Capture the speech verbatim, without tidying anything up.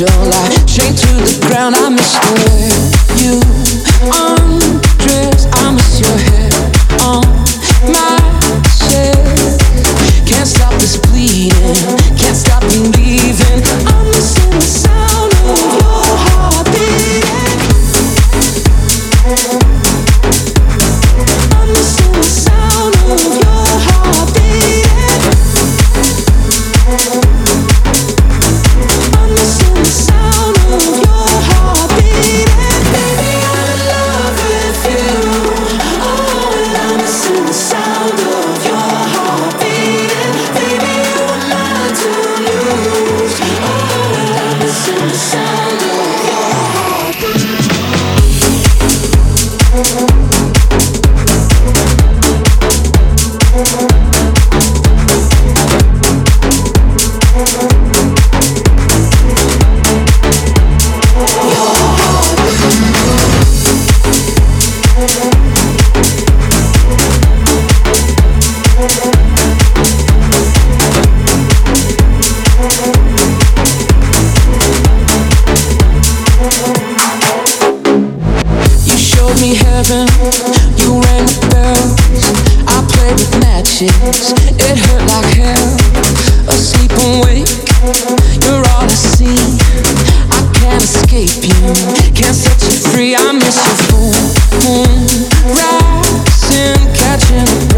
angel, I chained to the ground. I miss the way you undress. I miss your hair on my chest. Can't stop this bleeding, can't stop believing. I'm missing the sound of your heart beating. I'm missing the sound of your heart beating. I'm missing the sound of your heart beating. Baby, I'm in love with you. Oh, and I'm missing the sound of your heart beating. Baby, you are mine to lose. Oh, and I'm missing the sound of your heart beating. You showed me heaven, you rang the bells. I played with matches, it hurt like hell. Asleep and wake, you're all I see. I can't escape you, can't set you free. I miss your full moon rising, catching